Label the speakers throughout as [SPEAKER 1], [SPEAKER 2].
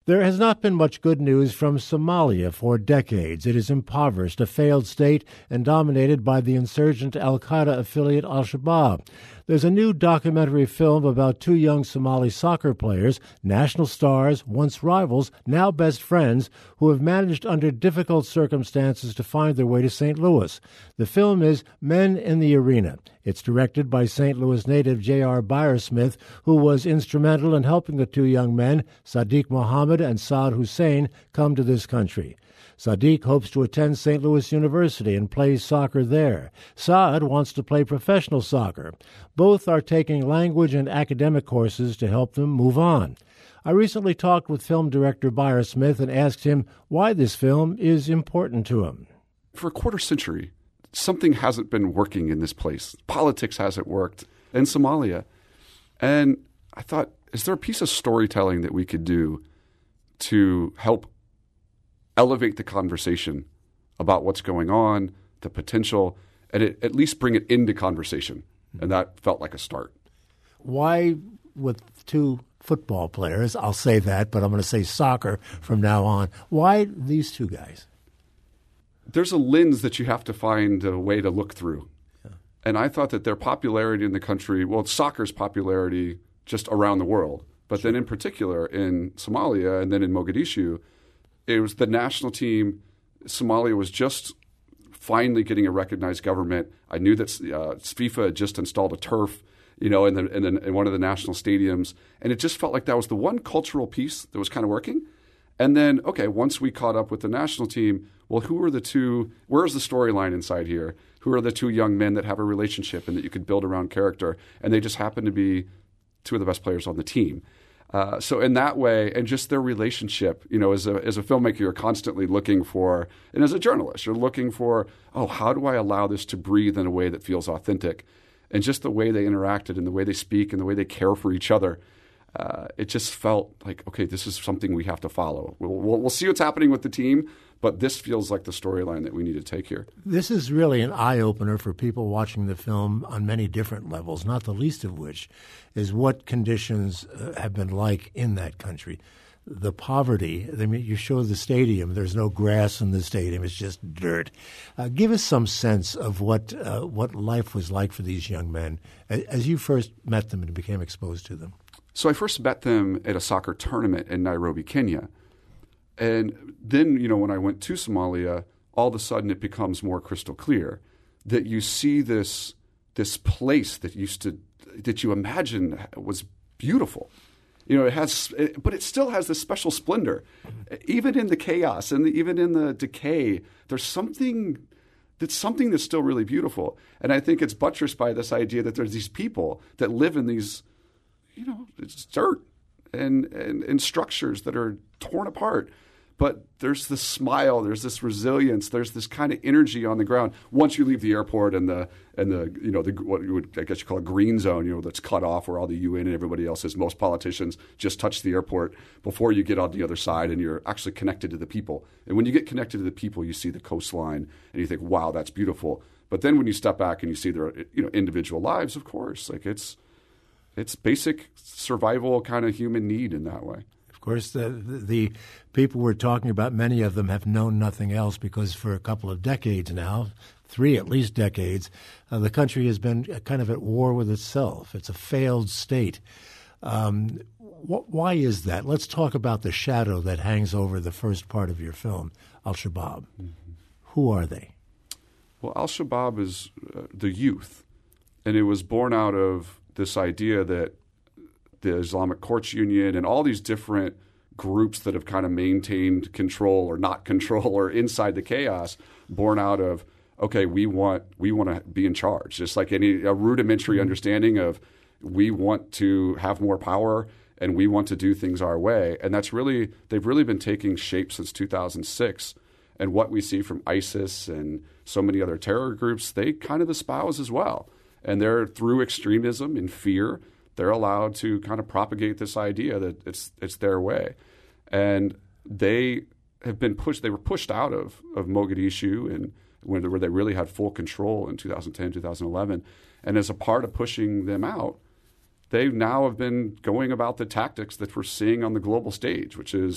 [SPEAKER 1] There has not been much good news from Somalia for decades. It is impoverished, a failed state, and dominated by the insurgent al-Qaeda affiliate al-Shabaab. There's a new documentary film about two young Somali soccer players, national stars, once rivals, now best friends, who have managed under difficult circumstances to find their way to St. Louis. The film is Men in the Arena. It's directed by St. Louis native J.R. Byersmith, who was instrumental in helping the two young men, Sadiq Mohammed and Saad Hussein, come to this country. Sadiq hopes to attend St. Louis University and plays soccer there. Saad wants to play professional soccer. Both are taking language and academic courses to help them move on. I recently talked with film director Byersmith and asked him why this film is important to him.
[SPEAKER 2] For a quarter century, something hasn't been working in this place. Politics hasn't worked in Somalia. And I thought, is there a piece of storytelling that we could do to help elevate the conversation about what's going on, the potential, and at least bring it into conversation? And that felt like a start.
[SPEAKER 1] Why, with two football players, I'll say that, but I'm going to say soccer from now on, why these two guys?
[SPEAKER 2] There's a lens that you have to find a way to look through. Yeah. And I thought that their popularity in the country, well, soccer's popularity just around the world, but then in particular in Somalia and then in Mogadishu, it was the national team. Somalia was just finally getting a recognized government. I knew that FIFA had just installed a turf, in one of the national stadiums, and it just felt like that was the one cultural piece that was kind of working. And then, okay, once we caught up with the national team, well, where's the storyline inside here? Who are the two young men that have a relationship and that you could build around character? And they just happen to be two of the best players on the team. So in that way, and just their relationship, as a filmmaker, you're constantly looking for, and as a journalist, you're looking for, how do I allow this to breathe in a way that feels authentic? And just the way they interacted and the way they speak and the way they care for each other, it just felt like, okay, this is something we have to follow. We'll see what's happening with the team, but this feels like the storyline that we need to take here.
[SPEAKER 1] This is really an eye-opener for people watching the film on many different levels, not the least of which is what conditions have been like in that country. The poverty, you show the stadium, there's no grass in the stadium, it's just dirt. Give us some sense of what life was like for these young men as you first met them and became exposed to them.
[SPEAKER 2] So I first met them at a soccer tournament in Nairobi, Kenya. And then, when I went to Somalia, all of a sudden it becomes more crystal clear that you see this place that you imagine was beautiful. But it still has this special splendor. Even in the chaos and even in the decay, there's something that's still really beautiful. And I think it's buttressed by this idea that there's these people that live in these, it's dirt and structures that are torn apart. But there's this smile, there's this resilience, there's this kind of energy on the ground. Once you leave the airport and the what you would, I guess you call a green zone, that's cut off where all the UN and everybody else is. Most politicians just touch the airport before you get on the other side, and you're actually connected to the people. And when you get connected to the people, you see the coastline and you think, wow, that's beautiful. But then when you step back and you see their individual lives, of course, like it's basic survival kind of human need in that way.
[SPEAKER 1] Of course, the people we're talking about, many of them have known nothing else because for a couple of decades now, 3 at least decades, the country has been kind of at war with itself. It's a failed state. Why is that? Let's talk about the shadow that hangs over the first part of your film, al-Shabaab. Mm-hmm. Who are they?
[SPEAKER 2] Well, al-Shabaab is the youth, and it was born out of this idea that the Islamic Courts Union and all these different groups that have kind of maintained control or not control or inside the chaos, born out of, okay, we want to be in charge. Just like a rudimentary understanding of we want to have more power and we want to do things our way. And they've really been taking shape since 2006. And what we see from ISIS and so many other terror groups, they kind of espouse as well. And they're through extremism and fear, they're allowed to kind of propagate this idea that it's their way. And they have been pushed. They were pushed out of Mogadishu and where they really had full control in 2010, 2011. And as a part of pushing them out, they now have been going about the tactics that we're seeing on the global stage, which is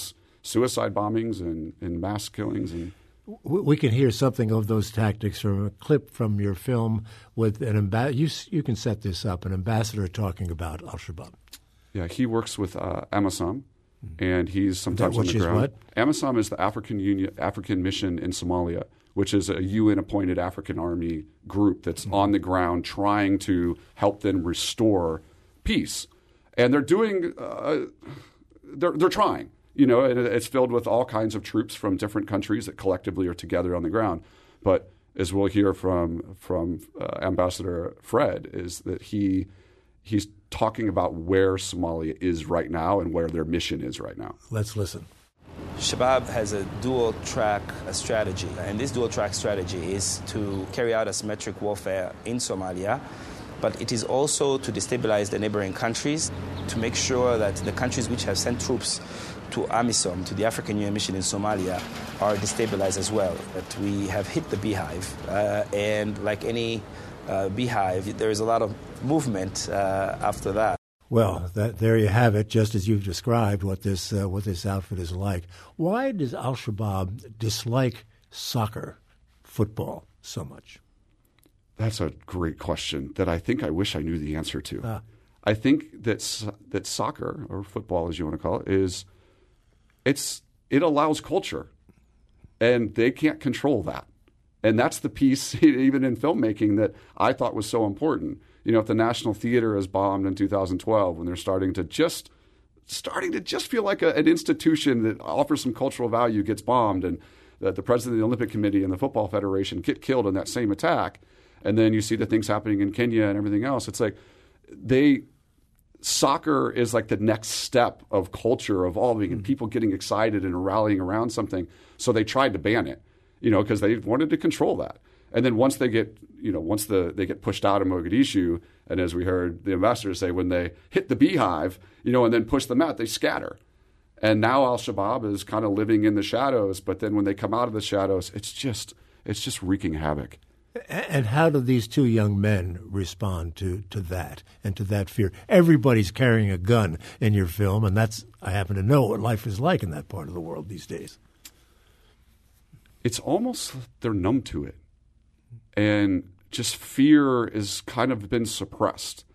[SPEAKER 2] suicide bombings and mass killings. And
[SPEAKER 1] we can hear something of those tactics from a clip from your film with an ambassador. You can set this up, an ambassador talking about al-Shabaab.
[SPEAKER 2] Yeah, he works with AMISOM, and he's sometimes on the ground.
[SPEAKER 1] Which is what?
[SPEAKER 2] AMISOM is the African mission in Somalia, which is a UN-appointed African army group that's on the ground trying to help them restore peace. And they're doing, they're trying, and it's filled with all kinds of troops from different countries that collectively are together on the ground. But as we'll hear from Ambassador Fred, is that he's talking about where Somalia is right now and where their mission is right now.
[SPEAKER 1] Let's listen.
[SPEAKER 3] Shabaab has a dual-track strategy, and this dual-track strategy is to carry out asymmetric warfare in Somalia, but it is also to destabilize the neighboring countries, to make sure that the countries which have sent troops to AMISOM, to the African Union mission in Somalia, are destabilized as well. That we have hit the beehive, and like any beehive, there is a lot of movement after that.
[SPEAKER 1] Well, there you have it, just as you've described what this outfit is like. Why does al-Shabaab dislike soccer, football, so much?
[SPEAKER 2] That's a great question that I think I wish I knew the answer to. I think that soccer, or football as you want to call it, it allows culture, and they can't control that. And that's the piece, even in filmmaking, that I thought was so important. If the National Theater is bombed in 2012, when they're starting to just feel like an institution that offers some cultural value gets bombed, and the president of the Olympic Committee and the Football Federation get killed in that same attack, and then you see the things happening in Kenya and everything else. It's like soccer is like the next step of culture evolving and people getting excited and rallying around something. So they tried to ban it, because they wanted to control that. And then once they get, they get pushed out of Mogadishu, and as we heard the ambassador say, when they hit the beehive, and then push them out, they scatter. And now al-Shabaab is kind of living in the shadows, but then when they come out of the shadows, it's just wreaking havoc.
[SPEAKER 1] And how do these two young men respond to that and to that fear? Everybody's carrying a gun in your film, and I happen to know what life is like in that part of the world these days.
[SPEAKER 2] It's almost they're numb to it. And just fear has kind of been suppressed.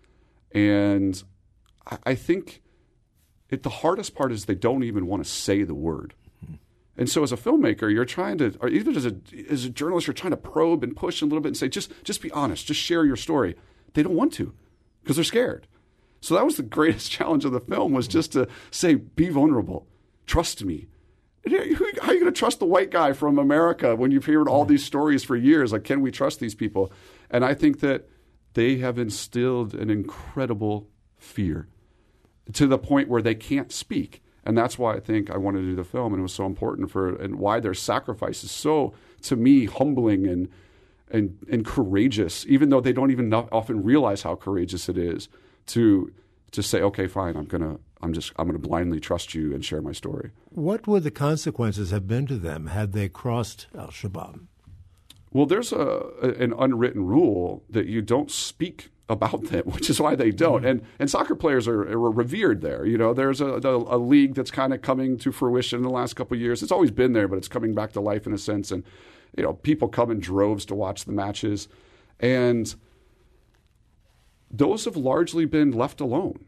[SPEAKER 2] And I think the hardest part is they don't even want to say the word. And so as a filmmaker, you're trying to, or even as a journalist, you're trying to probe and push a little bit and say, just be honest, just share your story. They don't want to because they're scared. So that was the greatest challenge of the film, was just to say, be vulnerable, trust me. How are you going to trust the white guy from America when you've heard all these stories for years? Like, can we trust these people? And I think that they have instilled an incredible fear to the point where they can't speak. And that's why I think I wanted to do the film, and it was so important and why their sacrifice is so, to me, humbling and courageous, even though they don't even often realize how courageous it is to say, okay, fine, I'm gonna blindly trust you and share my story. What
[SPEAKER 1] would the consequences have been to them had they crossed al-Shabaab?
[SPEAKER 2] Well, there's an unwritten rule that you don't speak about them, which is why they don't. And soccer players are revered there. There's a league that's kind of coming to fruition in the last couple of years. It's always been there, but it's coming back to life in a sense. And people come in droves to watch the matches, and those have largely been left alone.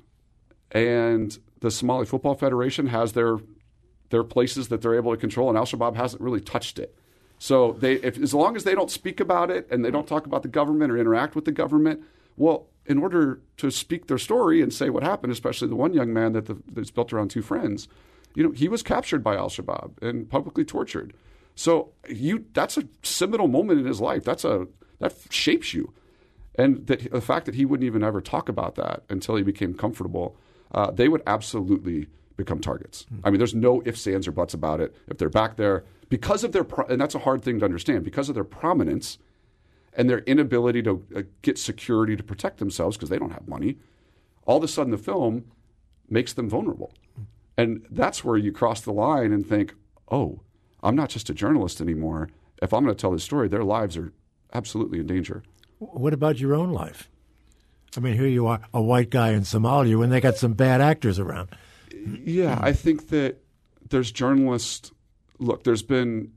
[SPEAKER 2] And the Somali Football Federation has their places that they're able to control, and al-Shabaab hasn't really touched it. So as long as they don't speak about it and they don't talk about the government or interact with the government, well, in order to speak their story and say what happened, especially the one young man that's built around two friends, he was captured by al-Shabaab and publicly tortured. So that's a seminal moment in his life. That shapes you. And the fact that he wouldn't even ever talk about that until he became comfortable, they would absolutely become targets. I mean, there's no ifs, ands, or buts about it. If they're back there, because of and that's a hard thing to understand, because of their prominence and their inability to get security to protect themselves because they don't have money, all of a sudden the film makes them vulnerable. And that's where you cross the line and think, oh, I'm not just a journalist anymore. If I'm going to tell this story, their lives are absolutely in danger.
[SPEAKER 1] What about your own life? I mean, here you are, a white guy in Somalia when they got some bad actors around.
[SPEAKER 2] Yeah, I think that there's journalists. Look, there's been,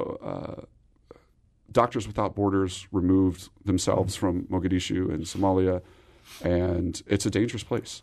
[SPEAKER 2] Doctors Without Borders removed themselves from Mogadishu and Somalia, and it's a dangerous place,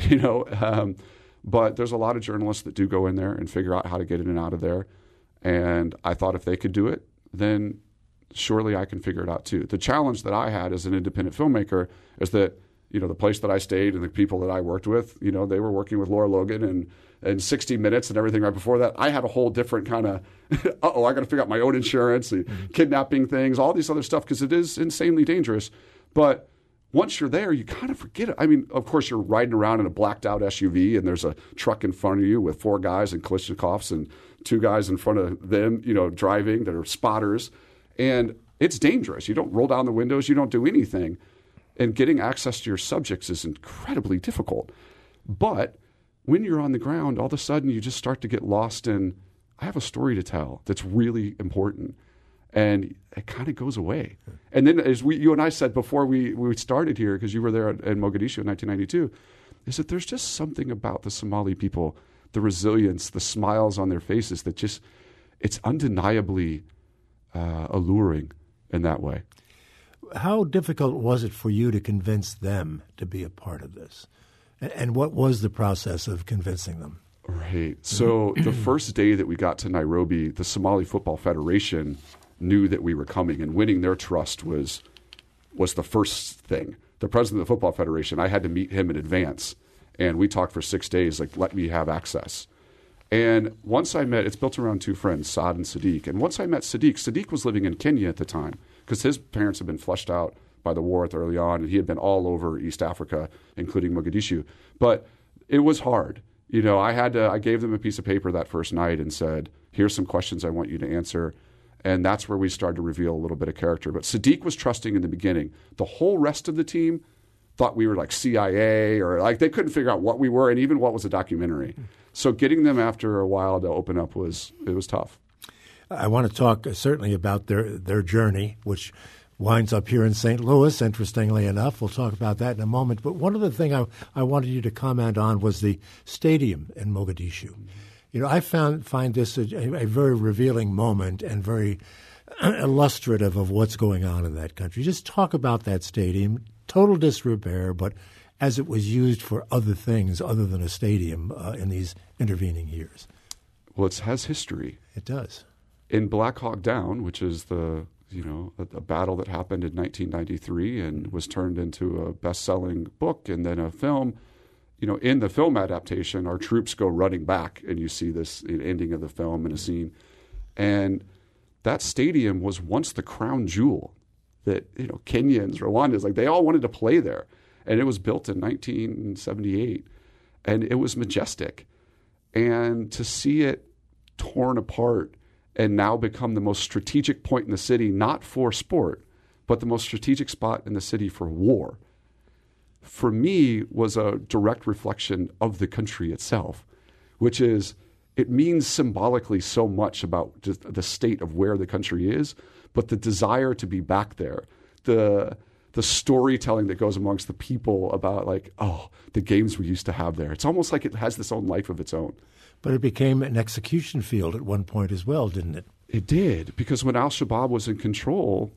[SPEAKER 2] but there's a lot of journalists that do go in there and figure out how to get in and out of there. And I thought if they could do it, then surely I can figure it out too. The challenge that I had as an independent filmmaker is that, the place that I stayed and the people that I worked with, they were working with Laura Logan and 60 Minutes and everything right before that. I had a whole different kind of, I got to figure out my own insurance, kidnapping things, all these other stuff, because it is insanely dangerous. But once you're there, you kind of forget it. I mean, of course, you're riding around in a blacked out SUV and there's a truck in front of you with 4 guys in Kalashnikovs and 2 guys in front of them, driving that are spotters. And it's dangerous. You don't roll down the windows. You don't do anything. And getting access to your subjects is incredibly difficult. But when you're on the ground, all of a sudden you just start to get lost in, I have a story to tell that's really important. And it kind of goes away. And then as you and I said before we started here, because you were there in Mogadishu in 1992, is that there's just something about the Somali people, the resilience, the smiles on their faces that just, it's undeniably alluring in that way.
[SPEAKER 1] How difficult was it for you to convince them to be a part of this? And what was the process of convincing them?
[SPEAKER 2] Right. So the first day that we got to Nairobi, the Somali Football Federation knew that we were coming, and winning their trust was the first thing. The president of the Football Federation, I had to meet him in advance, and we talked for 6 days, like, let me have access. And once I met, it's built around 2 friends, Saad and Sadiq. And once I met Sadiq was living in Kenya at the time because his parents had been flushed out by the war early on, and he had been all over East Africa, including Mogadishu. But it was hard. I gave them a piece of paper that first night and said, here's some questions I want you to answer. And that's where we started to reveal a little bit of character. But Sadiq was trusting in the beginning. The whole rest of the team thought we were like CIA, or like they couldn't figure out what we were and even what was a documentary. So getting them after a while to open up was tough.
[SPEAKER 1] I want to talk certainly about their journey, which winds up here in St. Louis, interestingly enough. We'll talk about that in a moment. But one other thing I wanted you to comment on was the stadium in Mogadishu. I find this a very revealing moment and very illustrative of what's going on in that country. Just talk about that stadium, total disrepair, but as it was used for other things other than a stadium in these intervening years.
[SPEAKER 2] Well, it has history.
[SPEAKER 1] It does.
[SPEAKER 2] In Black Hawk Down, which is a battle that happened in 1993 and was turned into a best-selling book and then a film, in the film adaptation, our troops go running back, and you see this ending of the film in a scene. And that stadium was once the crown jewel that, Kenyans, Rwandans, they all wanted to play there. And it was built in 1978, and it was majestic. And to see it torn apart and now become the most strategic point in the city, not for sport, but the most strategic spot in the city for war, for me was a direct reflection of the country itself, which is it means symbolically so much about just the state of where the country is, but the desire to be back there, the storytelling that goes amongst the people about the games we used to have there. It's almost like it has this own life of its own.
[SPEAKER 1] But it became an execution field at one point as well, didn't it?
[SPEAKER 2] It did, because when al-Shabaab was in control,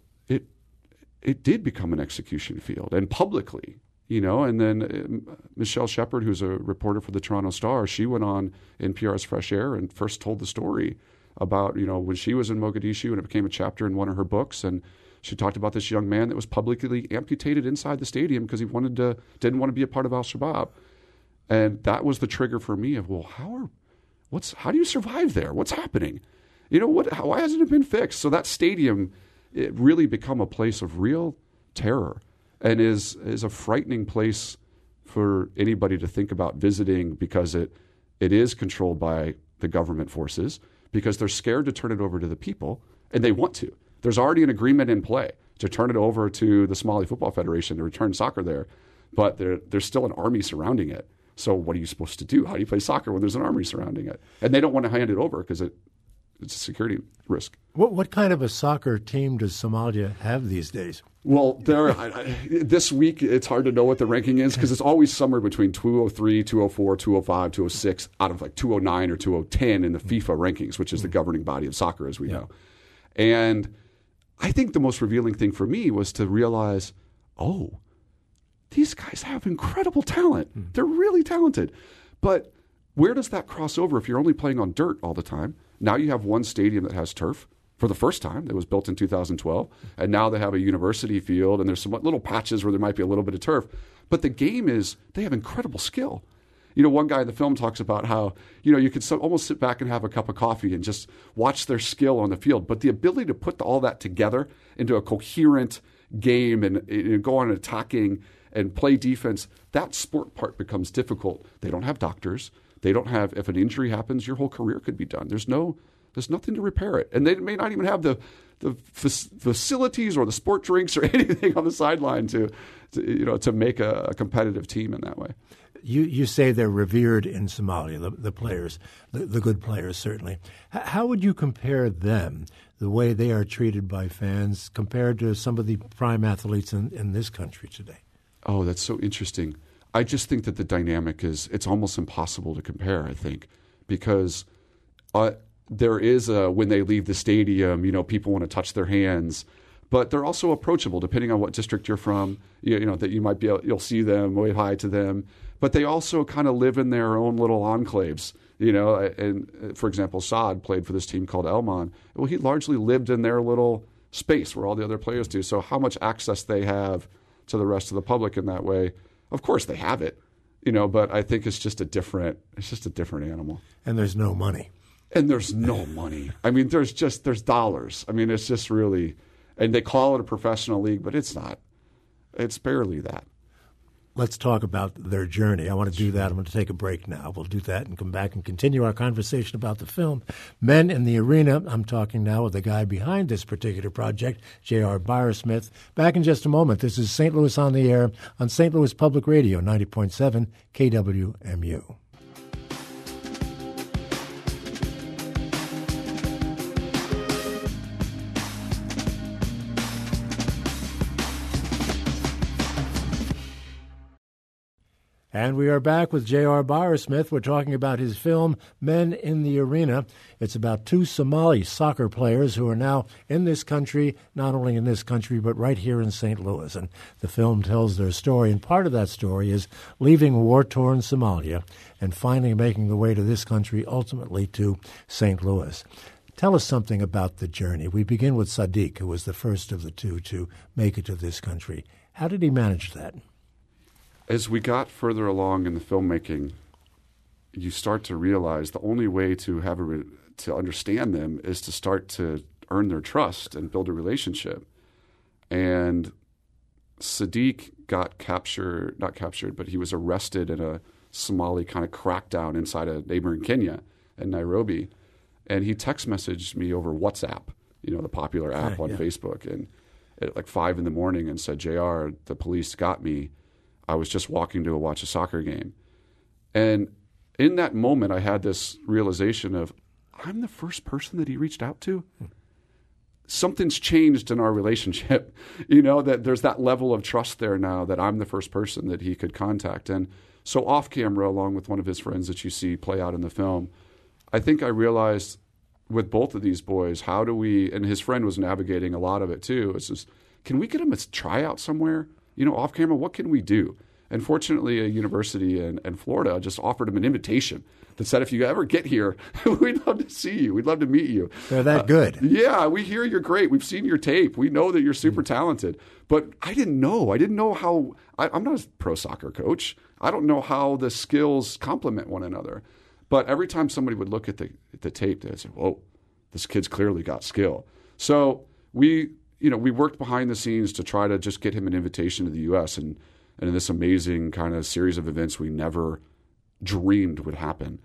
[SPEAKER 2] it did become an execution field, and publicly, And then Michelle Shepard, who's a reporter for the Toronto Star, she went on NPR's Fresh Air and first told the story about, when she was in Mogadishu, and it became a chapter in one of her books, and she talked about this young man that was publicly amputated inside the stadium because he didn't want to be a part of al-Shabaab. And that was the trigger for me of, how do you survive there? What's happening? Why hasn't it been fixed? So that stadium, it really become a place of real terror and is a frightening place for anybody to think about visiting, because it is controlled by the government forces, because they're scared to turn it over to the people, and they want to. There's already an agreement in play to turn it over to the Somali Football Federation to return soccer there, but there's still an army surrounding it. So what are you supposed to do? How do you play soccer when there's an army surrounding it? And they don't want to hand it over because it's a security risk.
[SPEAKER 1] What kind of a soccer team does Somalia have these days?
[SPEAKER 2] Well, this week, it's hard to know what the ranking is because it's always somewhere between 203, 204, 205, 206, out of like 209 or 210 in the FIFA rankings, which is the governing body of soccer, as we know. And I think the most revealing thing for me was to realize, oh, these guys have incredible talent. They're really talented. But where does that cross over if you're only playing on dirt all the time? Now you have one stadium that has turf. For the first time, that was built in 2012, and now they have a university field, and there's some little patches where there might be a little bit of turf. But the game is, they have incredible skill. One guy in the film talks about how, you could almost sit back and have a cup of coffee and just watch their skill on the field. But the ability to put all that together into a coherent game and go on attacking and play defense, that sport part becomes difficult. They don't have doctors. They don't have, if an injury happens, your whole career could be done. There's nothing to repair it. And they may not even have the facilities or the sport drinks or anything on the sideline to make a competitive team in that way.
[SPEAKER 1] You say they're revered in Somalia, the players, the good players, certainly. How would you compare them, the way they are treated by fans, compared to some of the prime athletes in this country today?
[SPEAKER 2] Oh, that's so interesting. I just think that the dynamic it's almost impossible to compare, I think, because there is when they leave the stadium, people want to touch their hands, but they're also approachable depending on what district you're from. That you might you'll see them, wave hi to them, but they also kind of live in their own little enclaves. And for example, Saad played for this team called Elman. Well, he largely lived in their little space where all the other players do. So how much access they have to the rest of the public in that way? Of course, they have it. But I think it's just a different animal.
[SPEAKER 1] And there's no money.
[SPEAKER 2] And there's no money. I mean, there's dollars. I mean, it's just really, and they call it a professional league, but it's not. It's barely that.
[SPEAKER 1] Let's talk about their journey. I want to do that. I'm going to take a break now. We'll do that and come back and continue our conversation about the film, Men in the Arena. I'm talking now with the guy behind this particular project, J.R. Byersmith. Back in just a moment. This is St. Louis on the Air on St. Louis Public Radio, 90.7 KWMU. And we are back with J.R. Byersmith. We're talking about his film, Men in the Arena. It's about two Somali soccer players who are now in this country, not only in this country, but right here in St. Louis. And the film tells their story. And part of that story is leaving war-torn Somalia and finally making the way to this country, ultimately to St. Louis. Tell us something about the journey. We begin with Sadiq, who was the first of the two to make it to this country. How did he manage that?
[SPEAKER 2] As we got further along in the filmmaking, you start to realize the only way to to understand them is to start to earn their trust and build a relationship. And Sadiq got not captured, but he was arrested in a Somali kind of crackdown inside a neighboring Kenya in Nairobi. And he text messaged me over WhatsApp, the popular app on Facebook, and at like 5 a.m. and said, JR, the police got me. I was just walking to watch a soccer game. And in that moment, I had this realization of, I'm the first person that he reached out to. Something's changed in our relationship, that there's that level of trust there now that I'm the first person that he could contact. And so off camera, along with one of his friends that you see play out in the film, I think I realized with both of these boys, how do we, and his friend was navigating a lot of it too, it's just, can we get him a tryout somewhere? Off camera, what can we do? And fortunately, a university in Florida just offered him an invitation that said, if you ever get here, we'd love to see you. We'd love to meet you.
[SPEAKER 1] They're that good.
[SPEAKER 2] Yeah, we hear you're great. We've seen your tape. We know that you're super talented. But I didn't know. I didn't know how – I'm not a pro soccer coach. I don't know how the skills complement one another. But every time somebody would look at the tape, they'd say, whoa, this kid's clearly got skill. So we worked behind the scenes to try to just get him an invitation to the U.S. and in this amazing kind of series of events we never dreamed would happen.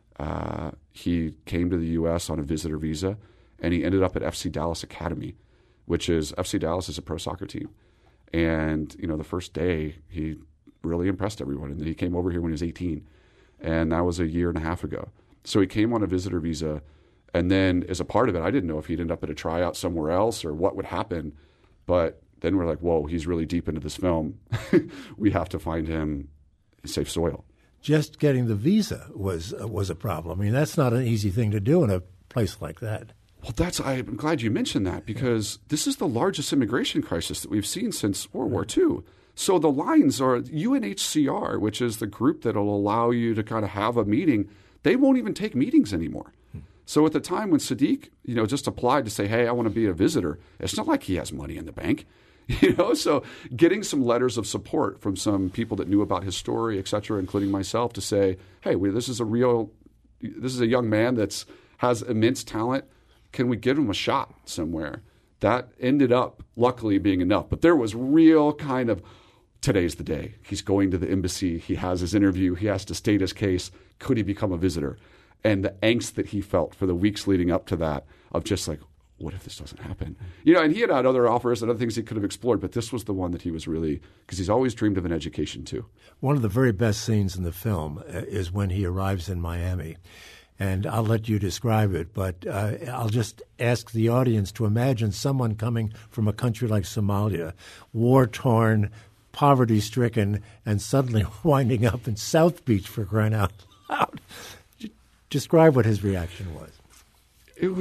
[SPEAKER 2] He came to the U.S. on a visitor visa, and he ended up at FC Dallas Academy, which is FC Dallas is a pro soccer team. And, the first day he really impressed everyone. And then he came over here when he was 18, and that was a year and a half ago. So he came on a visitor visa, And then as a part of it, I didn't know if he'd end up at a tryout somewhere else or what would happen. But then we're like, whoa, he's really deep into this film. We have to find him safe soil.
[SPEAKER 1] Just getting the visa was a problem. I mean, that's not an easy thing to do in a place like that.
[SPEAKER 2] Well, I'm glad you mentioned that, because this is the largest immigration crisis that we've seen since World War II. So the lines are UNHCR, which is the group that will allow you to kind of have a meeting. They won't even take meetings anymore. So at the time when Sadiq, just applied to say, hey, I want to be a visitor, it's not like he has money in the bank. So getting some letters of support from some people that knew about his story, et cetera, including myself, to say, hey, this is a young man that's has immense talent. Can we give him a shot somewhere? That ended up, luckily, being enough. But there was real kind of, today's the day. He's going to the embassy. He has his interview. He has to state his case. Could he become a visitor? And the angst that he felt for the weeks leading up to that of just like, what if this doesn't happen? And he had other offers and other things he could have explored, but this was the one that he was really, because he's always dreamed of an education too.
[SPEAKER 1] One of the very best scenes in the film is when he arrives in Miami. And I'll let you describe it, but I'll just ask the audience to imagine someone coming from a country like Somalia, war-torn, poverty-stricken, and suddenly winding up in South Beach, for crying out loud. Describe what his reaction was.
[SPEAKER 2] It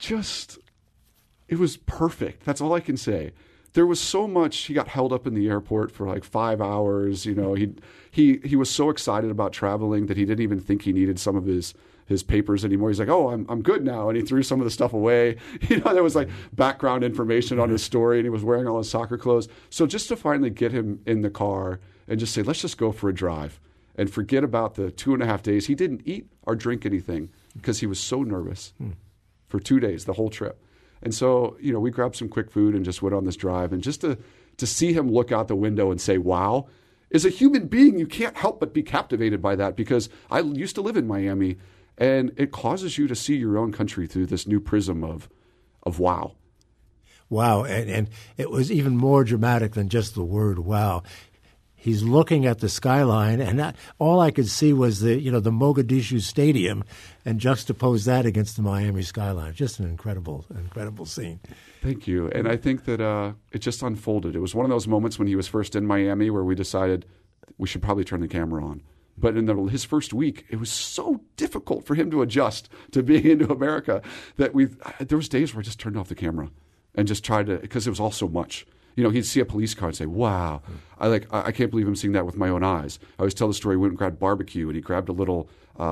[SPEAKER 2] was perfect. That's all I can say. There was so much. He got held up in the airport for like 5 hours. He was so excited about traveling that he didn't even think he needed some of his papers anymore. He's like, oh, I'm good now. And he threw some of the stuff away. There was like background information on his story, and he was wearing all his soccer clothes. So just to finally get him in the car and just say, let's just go for a drive and forget about the 2.5 days. He didn't eat or drink anything because he was so nervous for 2 days, the whole trip. And so, we grabbed some quick food and just went on this drive. And just to see him look out the window and say, wow, as a human being, you can't help but be captivated by that, because I used to live in Miami, and it causes you to see your own country through this new prism of wow.
[SPEAKER 1] Wow. And it was even more dramatic than just the word wow. He's looking at the skyline, and all I could see was the Mogadishu Stadium, and juxtapose that against the Miami skyline. Just an incredible scene.
[SPEAKER 2] Thank you. And I think that it just unfolded. It was one of those moments when he was first in Miami where we decided we should probably turn the camera on. But in his first week, it was so difficult for him to adjust to being into America that there was days where I just turned off the camera and just tried to, because it was all so much. He'd see a police car and say, wow, I can't believe I'm seeing that with my own eyes. I always tell the story, he went and grabbed barbecue, and he grabbed a little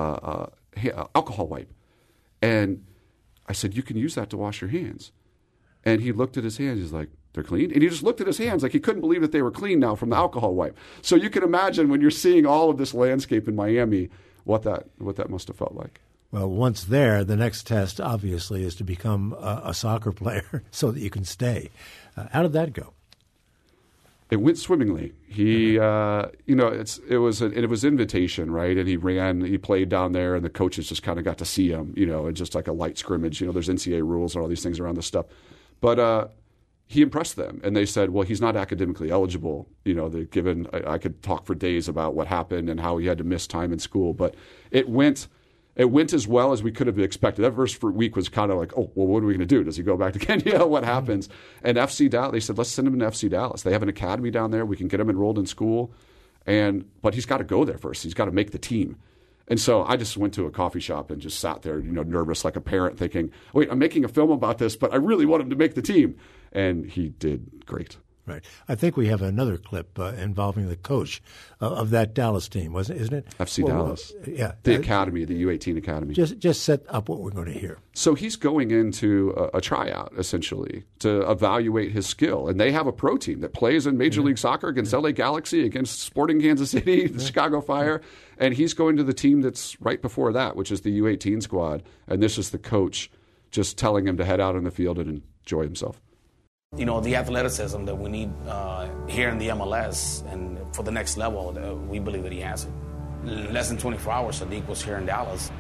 [SPEAKER 2] alcohol wipe. And I said, you can use that to wash your hands. And he looked at his hands. He's like, they're clean? And he just looked at his hands like he couldn't believe that they were clean now from the alcohol wipe. So you can imagine when you're seeing all of this landscape in Miami, what that must have felt like.
[SPEAKER 1] Well, once there, the next test, obviously, is to become a soccer player so that you can stay. How did that go?
[SPEAKER 2] It went swimmingly. He, it was invitation, right? And he played down there, and the coaches just kind of got to see him, and just like a light scrimmage. There's NCAA rules and all these things around this stuff. But he impressed them, and they said, well, he's not academically eligible. Given I could talk for days about what happened and how he had to miss time in school, but it went as well as we could have expected. That first week was kind of like, oh, well, what are we going to do? Does he go back to Kenya? What happens? And FC Dallas, they said, let's send him to FC Dallas. They have an academy down there. We can get him enrolled in school. But he's got to go there first. He's got to make the team. And so I just went to a coffee shop and just sat there, nervous like a parent, thinking, wait, I'm making a film about this, but I really want him to make the team. And he did great.
[SPEAKER 1] Right. I think we have another clip involving the coach of that Dallas team, isn't it?
[SPEAKER 2] FC Dallas.
[SPEAKER 1] Yeah.
[SPEAKER 2] The academy, the U18 academy.
[SPEAKER 1] Just set up what we're going to hear.
[SPEAKER 2] So he's going into a tryout, essentially, to evaluate his skill. And they have a pro team that plays in Major League Soccer against LA Galaxy, against Sporting Kansas City, the Chicago Fire. And he's going to the team that's right before that, which is the U18 squad. And this is the coach just telling him to head out on the field and enjoy himself.
[SPEAKER 4] The athleticism that we need here in the MLS and for the next level, we believe that he has it. In less than 24 hours, Sadiq was here in Dallas.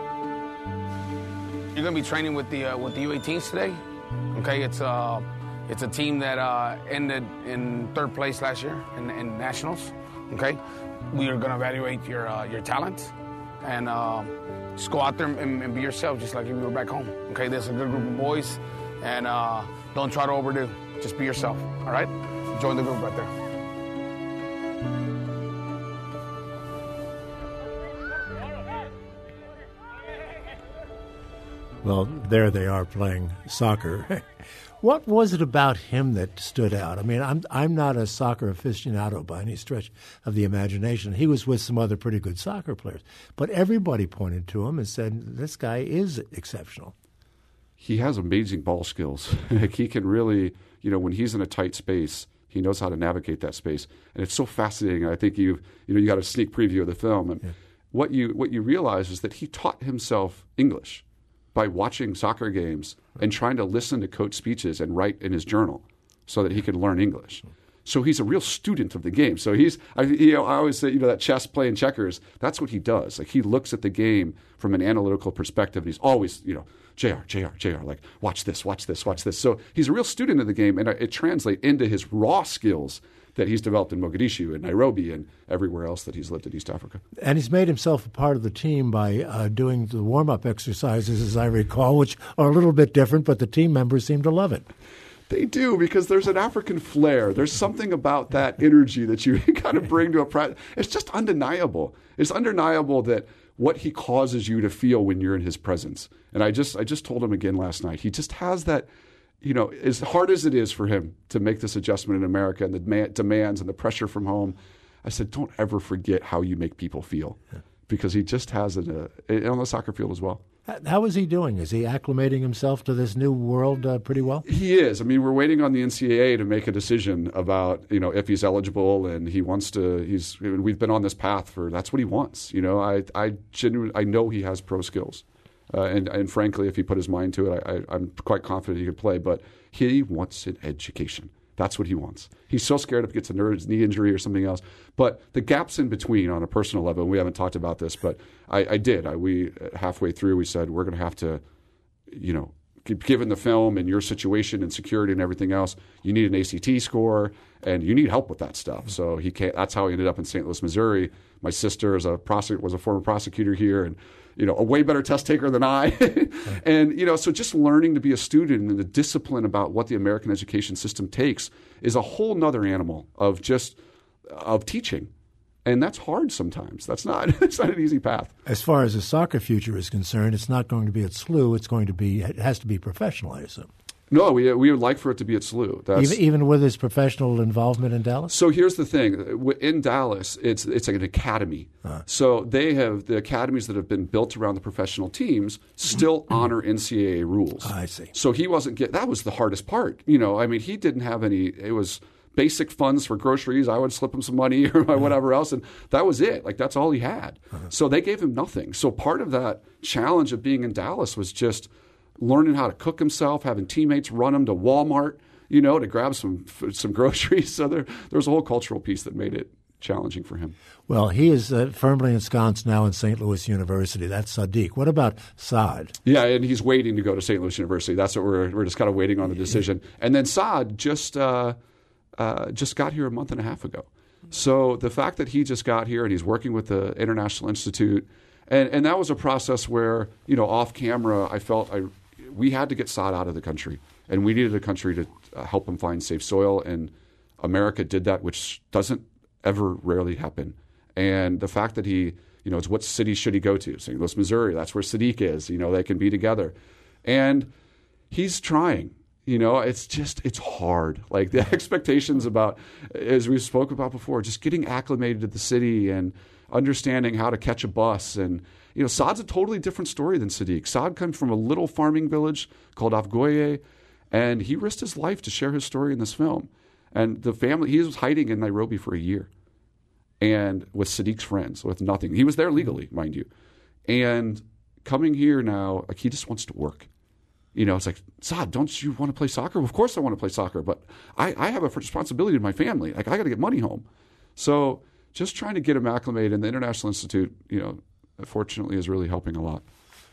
[SPEAKER 4] You're going to be training with the U18s today. Okay, it's It's a team that ended in 3rd place last year in nationals. Okay, we are going to evaluate your talent and just go out there and be yourself, just like if you were back home. Okay, there's a good group of boys, and don't try to overdo. Just be yourself. All right, join the group right there.
[SPEAKER 1] Well, there they are playing soccer. What was it about him that stood out? I mean, I'm not a soccer aficionado by any stretch of the imagination. He was with some other pretty good soccer players, but everybody pointed to him and said, this guy is exceptional.
[SPEAKER 2] He has amazing ball skills. Like, he can really, when he's in a tight space, he knows how to navigate that space. And it's so fascinating. I think you got a sneak preview of the film. And what you realize is that he taught himself English by watching soccer games and trying to listen to coach speeches and write in his journal so that he could learn English. So he's a real student of the game. So I always say, that chess playing checkers, that's what he does. Like, he looks at the game from an analytical perspective. He's always, JR, like, watch this. So he's a real student of the game, and it translates into his raw skills that he's developed in Mogadishu and Nairobi and everywhere else that he's lived in East Africa.
[SPEAKER 1] And he's made himself a part of the team by doing the warm-up exercises, as I recall, which are a little bit different, but the team members seem to love it.
[SPEAKER 2] They do, because there's an African flair. There's something about that energy that you kind of bring to a practice. It's just undeniable. It's undeniable that what he causes you to feel when you're in his presence. And I just told him again last night, he just has that, as hard as it is for him to make this adjustment in America and the demands and the pressure from home, I said, don't ever forget how you make people feel, because he just has it on the soccer field as well.
[SPEAKER 1] How is he doing? Is he acclimating himself to this new world pretty well?
[SPEAKER 2] He is. I mean, we're waiting on the NCAA to make a decision about, if he's eligible, and he wants to. We've been on this path that's what he wants. I know he has pro skills, and frankly, if he put his mind to it, I'm quite confident he could play. But he wants an education. That's what he wants. He's so scared if he gets a knee injury or something else. But the gaps in between, on a personal level, and we haven't talked about this, but we halfway through, we said, we're going to have to, given the film and your situation and security and everything else, you need an ACT score and you need help with that stuff. So that's how he ended up in St. Louis, Missouri. My sister was a former prosecutor here, and a way better test taker than I. And, so just learning to be a student and the discipline about what the American education system takes is a whole nother animal of teaching. And that's hard sometimes. It's not an easy path.
[SPEAKER 1] As far as the soccer future is concerned, it's not going to be at SLU. It has to be professional, I assume.
[SPEAKER 2] No, we would like for it to be at SLU.
[SPEAKER 1] Even with his professional involvement in Dallas?
[SPEAKER 2] So here's the thing. In Dallas, it's like an academy. So they have the academies that have been built around the professional teams still honor NCAA rules.
[SPEAKER 1] I see.
[SPEAKER 2] So he that was the hardest part. He didn't have any, it was basic funds for groceries. I would slip him some money or whatever else, and that was it. Like, that's all he had. So they gave him nothing. So part of that challenge of being in Dallas was just learning how to cook himself, having teammates run him to Walmart, to grab some groceries. So there's a whole cultural piece that made it challenging for him.
[SPEAKER 1] Well, he is firmly ensconced now in St. Louis University. That's Sadiq. What about Saad?
[SPEAKER 2] Yeah, and he's waiting to go to St. Louis University. That's what we're just kind of waiting on the decision. And then Saad just got here a month and a half ago. So the fact that he just got here and he's working with the International Institute, and that was a process where, off camera, I felt we had to get Saad out of the country, and we needed a country to help him find safe soil, and America did that, which doesn't ever rarely happen. And the fact that he, it's what city should he go to? St. Louis, Missouri. That's where Sadiq is. They can be together. And he's trying. It's hard. Like, the expectations about, as we spoke about before, just getting acclimated to the city and understanding how to catch a bus. And, Saad's a totally different story than Sadiq. Saad comes from a little farming village called Afgoye, and he risked his life to share his story in this film. And the family, he was hiding in Nairobi for a year, and with Sadiq's friends, with nothing. He was there legally, mind you. And coming here now, like, he just wants to work. It's like, Saad, don't you want to play soccer? Well, of course I want to play soccer, but I have a responsibility to my family. Like, I got to get money home. So just trying to get him acclimated, and the International Institute, fortunately, is really helping a lot.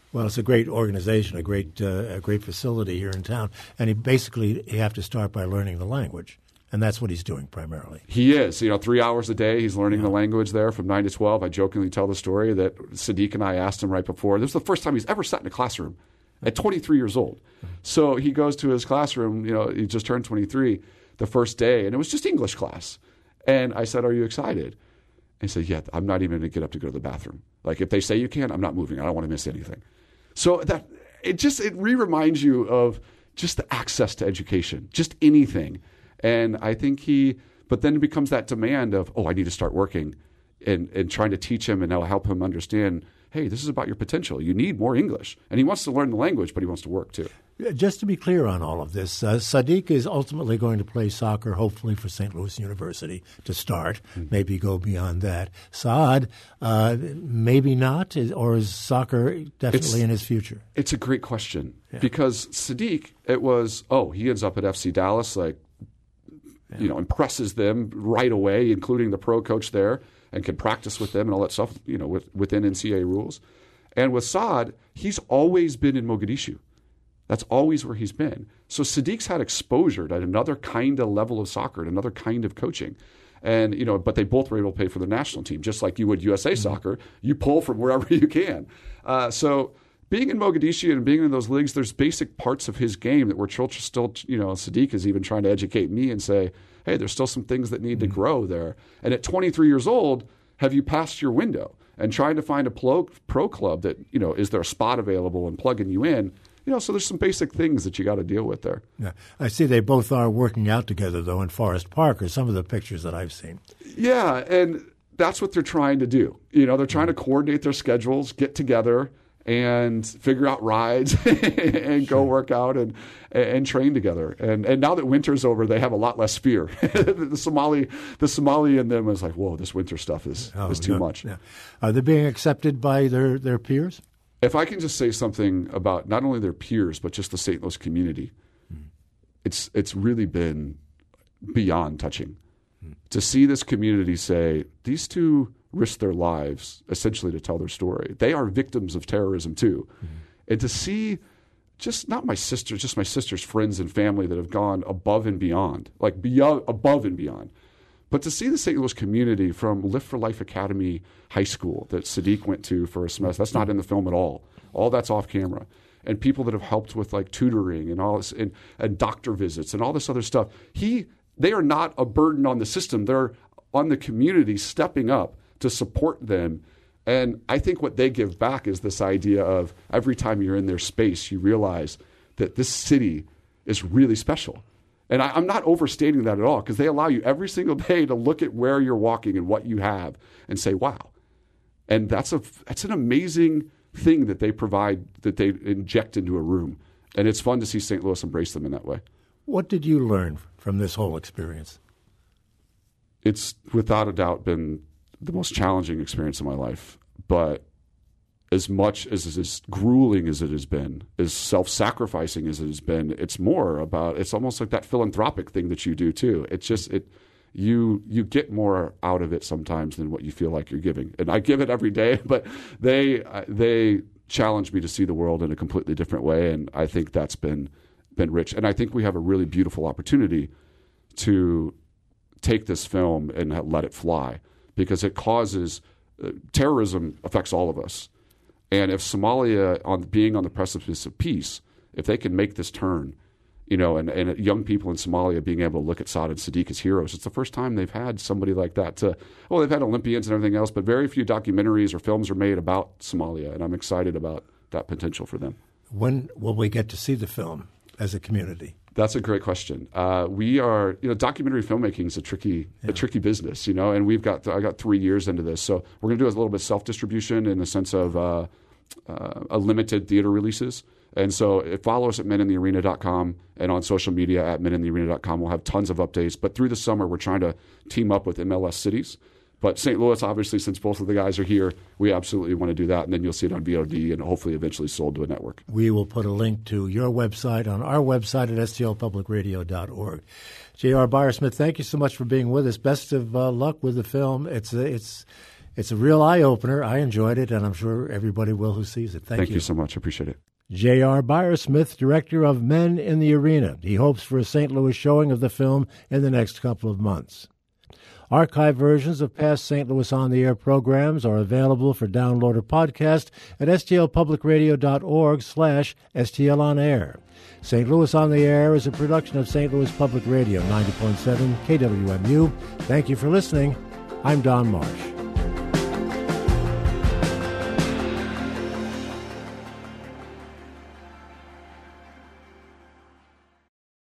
[SPEAKER 1] Well, it's a great organization, a great facility here in town, and you have to start by learning the language. And that's what he's doing primarily.
[SPEAKER 2] He is. 3 hours a day, he's learning the language there from 9 to 12. I jokingly tell the story that Sadiq and I asked him right before. This was the first time he's ever sat in a classroom at 23 years old. So he goes to his classroom, he just turned 23 the first day, and it was just English class. And I said, "Are you excited?" And he said, "Yeah, I'm not even going to get up to go to the bathroom. Like, if they say you can, I'm not moving. I don't want to miss anything." So it reminds you of just the access to education, just anything. And I think but then it becomes that demand of, I need to start working and trying to teach him and now help him understand, hey, this is about your potential. You need more English. And he wants to learn the language, but he wants to work too.
[SPEAKER 1] Just to be clear on all of this, Sadiq is ultimately going to play soccer, hopefully for St. Louis University to start, maybe go beyond that. Saad, maybe not, or is soccer definitely in his future?
[SPEAKER 2] It's a great question because Sadiq, it was, he ends up at FC Dallas, impresses them right away, including the pro coach there, and can practice with them and all that stuff, within NCAA rules. And with Saad, he's always been in Mogadishu. That's always where he's been. So Sadiq's had exposure to another kind of level of soccer, and another kind of coaching. And, but they both were able to pay for the national team, just like you would USA soccer. You pull from wherever you can. So being in Mogadishu and being in those leagues, there's basic parts of his game that we're still, Sadiq is even trying to educate me and say, hey, there's still some things that need to grow there. And at 23 years old, have you passed your window? And trying to find a pro club that, is there a spot available and plugging you in? So there's some basic things that you got to deal with there.
[SPEAKER 1] Yeah, I see they both are working out together, though, in Forest Park, or some of the pictures that I've seen.
[SPEAKER 2] Yeah, and that's what they're trying to do. They're trying to coordinate their schedules, get together, and figure out rides and go work out and train together. And now that winter's over, they have a lot less fear. The Somali in them is like, whoa, this winter stuff is too much. Yeah.
[SPEAKER 1] Are they being accepted by their peers?
[SPEAKER 2] If I can just say something about not only their peers, but just the St. Louis community, it's really been beyond touching. To see this community say, these two risk their lives essentially to tell their story. They are victims of terrorism too. And to see not my sister, just my sister's friends and family that have gone above and beyond, above and beyond. But to see the St. Louis community from Lift for Life Academy High School that Sadiq went to for a semester, that's not in the film at all. All that's off camera. And people that have helped with tutoring and all this, and doctor visits and all this other stuff. They are not a burden on the system. They're on the community stepping up to support them. And I think what they give back is this idea of every time you're in their space, you realize that this city is really special. And I'm not overstating that at all, because they allow you every single day to look at where you're walking and what you have and say, wow. And that's an amazing thing that they provide, that they inject into a room. And it's fun to see St. Louis embrace them in that way.
[SPEAKER 1] What did you learn from this whole experience?
[SPEAKER 2] It's without a doubt been the most challenging experience of my life. But as much as grueling as it has been, as self-sacrificing as it has been, it's more about, it's almost like that philanthropic thing that you do too. It's just, you get more out of it sometimes than what you feel like you're giving. And I give it every day, but they challenge me to see the world in a completely different way. And I think that's been rich. And I think we have a really beautiful opportunity to take this film and let it fly, because it causes, terrorism affects all of us. And if Somalia, being on the precipice of peace, if they can make this turn, and young people in Somalia being able to look at Saad and Sadiq as heroes, it's the first time they've had somebody like that. They've had Olympians and everything else, but very few documentaries or films are made about Somalia, and I'm excited about that potential for them.
[SPEAKER 1] When will we get to see the film as a community?
[SPEAKER 2] That's a great question. We are, documentary filmmaking is a tricky business, and I got 3 years into this. So we're going to do a little bit of self-distribution in the sense of a limited theater releases. And so follow us at meninthearena.com and on social media at meninthearena.com. We'll have tons of updates. But through the summer, we're trying to team up with MLS cities. But St. Louis, obviously, since both of the guys are here, we absolutely want to do that. And then you'll see it on VOD and hopefully eventually sold to a network. We will put a link to your website on our website at stlpublicradio.org. J.R. Byersmith, thank you so much for being with us. Best of luck with the film. It's
[SPEAKER 1] It's a real eye-opener. I enjoyed it, and I'm sure everybody will who sees it. Thank you.
[SPEAKER 2] Thank you so much. I appreciate it.
[SPEAKER 1] J.R. Byersmith, director of Men in the Arena. He hopes for a St. Louis showing of the film in the next couple of months. Archive versions of past St. Louis On the Air programs are available for download or podcast at stlpublicradio.org/STLonair. St. Louis On the Air is a production of St. Louis Public Radio, 90.7 KWMU. Thank you for listening. I'm Don Marsh.